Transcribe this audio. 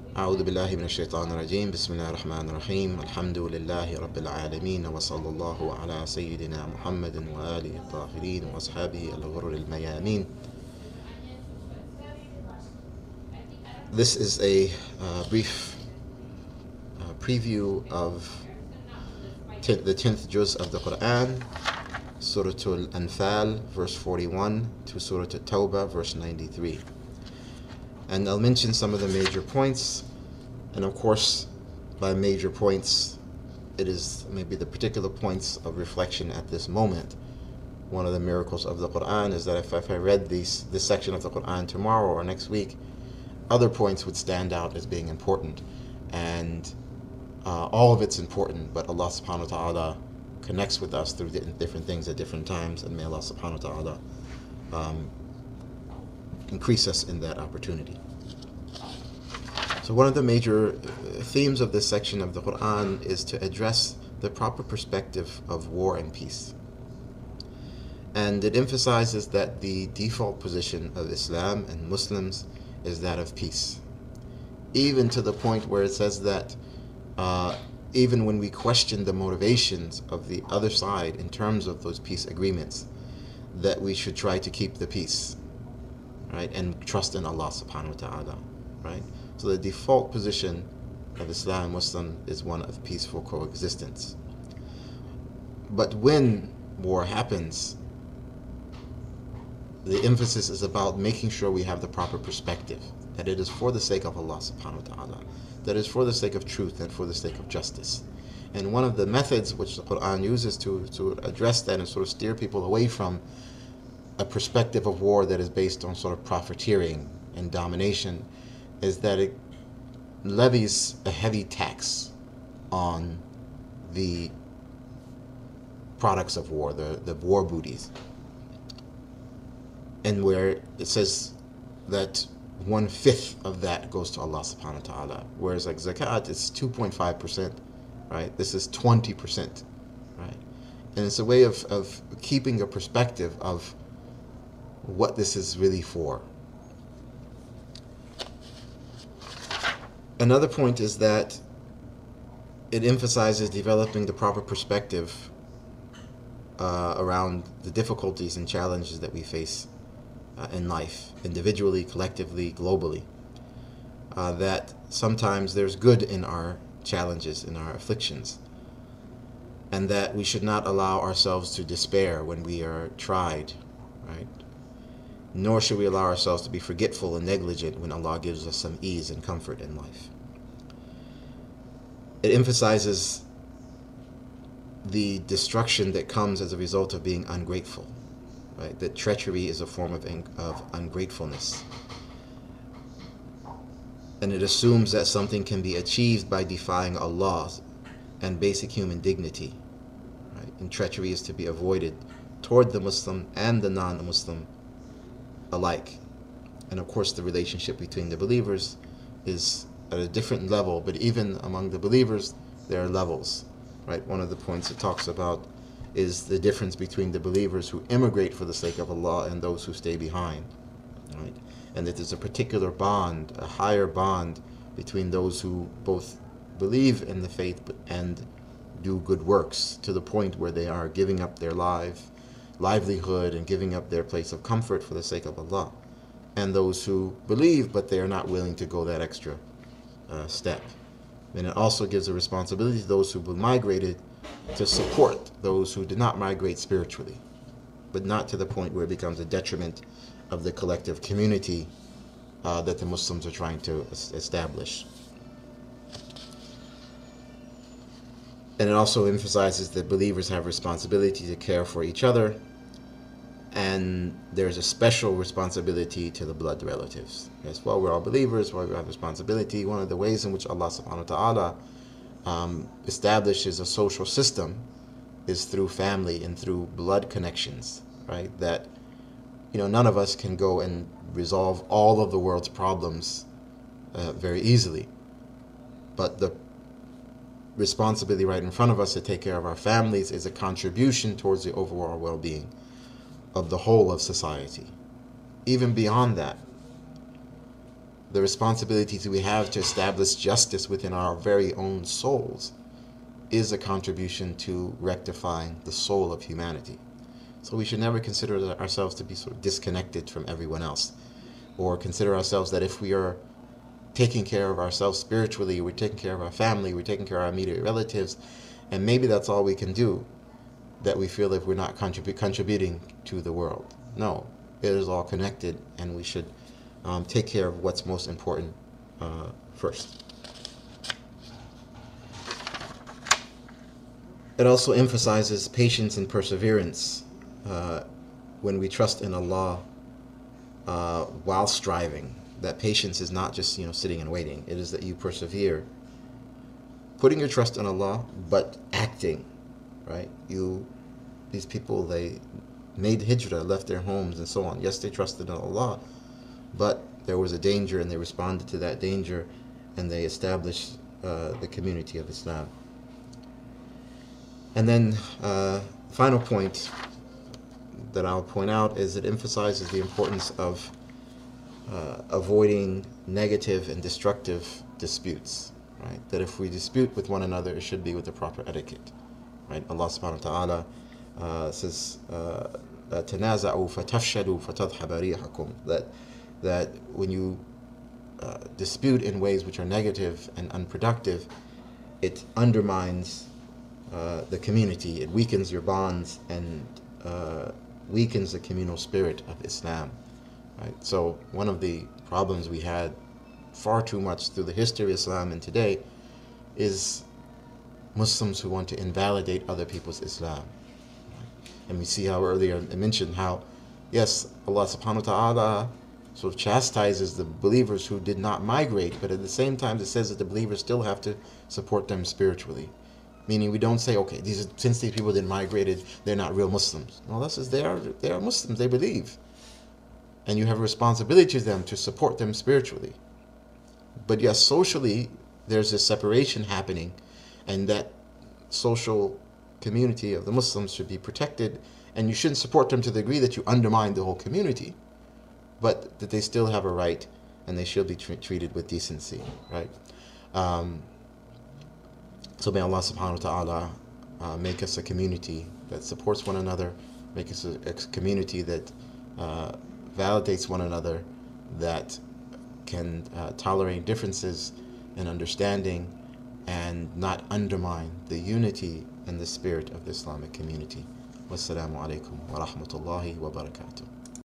أعوذ بالله من الشيطان الرجيم بسم الله الرحمن الرحيم الحمد لله رب العالمين وصلى الله على سيدنا محمد وآله الطاهرين وأصحابه الغر الميامين. This is a brief preview of the 10th juz of the Quran, Surah Al-Anfal, verse 41 to Surah At-Tawbah, verse 93. And I'll mention some of the major points. And of course, by major points, it is maybe the particular points of reflection at this moment. One of the miracles of the Quran is that if I read this section of the Quran tomorrow or next week, other points would stand out as being important. And all of it's important, but Allah subhanahu wa ta'ala connects with us through different things at different times, and may Allah subhanahu wa ta'ala increase us in that opportunity. So one of the major themes of this section of the Quran is to address the proper perspective of war and peace. And it emphasizes that the default position of Islam and Muslims is that of peace. Even to the point where it says that even when we question the motivations of the other side in terms of those peace agreements, that we should try to keep the peace, right, and trust in Allah subhanahu wa ta'ala, right? So the default position of Islam and Muslim is one of peaceful coexistence. But when war happens, the emphasis is about making sure we have the proper perspective, that it is for the sake of Allah subhanahu wa ta'ala, that it is for the sake of truth and for the sake of justice. And one of the methods which the Quran uses to address that and sort of steer people away from a perspective of war that is based on sort of profiteering and domination is that it levies a heavy tax on the products of war, the war booties. And where it says that 1/5 of that goes to Allah subhanahu wa ta'ala, whereas like zakat is 2.5%, right? This is 20%, right? And it's a way of keeping a perspective of what this is really for. Another point is that it emphasizes developing the proper perspective around the difficulties and challenges that we face in life, individually, collectively, globally. That sometimes there's good in our challenges, in our afflictions, and that we should not allow ourselves to despair when we are tried, right? Nor should we allow ourselves to be forgetful and negligent when Allah gives us some ease and comfort in life. It emphasizes the destruction that comes as a result of being ungrateful, right? That treachery is a form of ungratefulness. And it assumes that something can be achieved by defying Allah and basic human dignity, right? And treachery is to be avoided toward the Muslim and the non-Muslim alike. And of course the relationship between the believers is at a different level, but even among the believers there are levels, right? One of the points it talks about is the difference between the believers who immigrate for the sake of Allah and those who stay behind, right? And that there's a particular bond, a higher bond between those who both believe in the faith and do good works to the point where they are giving up their livelihood and giving up their place of comfort for the sake of Allah, and those who believe but they are not willing to go that extra step. And it also gives a responsibility to those who migrated to support those who did not migrate spiritually, but not to the point where it becomes a detriment of the collective community that the Muslims are trying to establish. And it also emphasizes that believers have responsibility to care for each other, and there's a special responsibility to the blood relatives. Yes, while we're all believers, while we have responsibility, one of the ways in which Allah subhanahu wa ta'ala establishes a social system is through family and through blood connections, right? That, you know, none of us can go and resolve all of the world's problems very easily, but the responsibility right in front of us to take care of our families is a contribution towards the overall well-being of the whole of society. Even beyond that, the responsibilities we have to establish justice within our very own souls is a contribution to rectifying the soul of humanity. So we should never consider ourselves to be sort of disconnected from everyone else, or consider ourselves that if we are taking care of ourselves spiritually, we're taking care of our family, we're taking care of our immediate relatives, and maybe that's all we can do, that we feel that we're not contributing to the world. No, it is all connected, and we should take care of what's most important first. It also emphasizes patience and perseverance when we trust in Allah while striving. That patience is not just sitting and waiting. It is that you persevere, putting your trust in Allah, but acting. Right? These people, they made hijrah, left their homes, and so on. Yes, they trusted in Allah, but there was a danger, and they responded to that danger, and they established the community of Islam. And then, final point that I'll point out is it emphasizes the importance of avoiding negative and destructive disputes. Right? That if we dispute with one another, it should be with the proper etiquette. Right? Allah subhanahu wa ta'ala says, تَنَازَعُوا فَتَفْشَلُوا فَتَذْهَبَ رِيحَكُمْ. That when you dispute in ways which are negative and unproductive, it undermines the community, it weakens your bonds, and weakens the communal spirit of Islam. Right? So one of the problems we had far too much through the history of Islam and today is Muslims who want to invalidate other people's Islam. And we see how earlier I mentioned how, yes, Allah subhanahu wa ta'ala sort of chastises the believers who did not migrate, but at the same time it says that the believers still have to support them spiritually. Meaning we don't say, okay, since these people didn't migrated, they're not real Muslims. No, that says they are Muslims, they believe. And you have a responsibility to them to support them spiritually. But yes, socially, there's a separation happening, and that social community of the Muslims should be protected, and you shouldn't support them to the degree that you undermine the whole community, but that they still have a right, and they should be treated with decency, right? So may Allah subhanahu wa ta'ala make us a community that supports one another, make us a community that validates one another, that can tolerate differences and understanding, and not undermine the unity and the spirit of the Islamic community. Wassalamu alaikum wa rahmatullahi wa barakatuh.